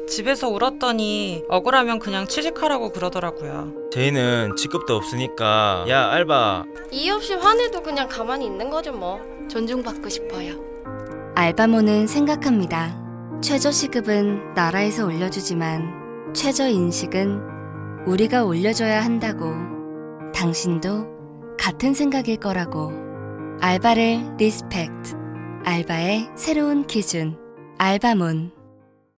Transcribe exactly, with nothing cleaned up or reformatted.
집에서 울었더니 억울하면 그냥 취직하라고 그러더라고요. 저희는 직급도 없으니까 야 알바 이유 없이 화내도 그냥 가만히 있는 거죠 뭐. 존중받고 싶어요. 알바몬은 생각합니다. 최저시급은 나라에서 올려주지만 최저인식은 우리가 올려줘야 한다고. 당신도 같은 생각일 거라고. 알바를 리스펙트. 알바의 새로운 기준. 알바몬.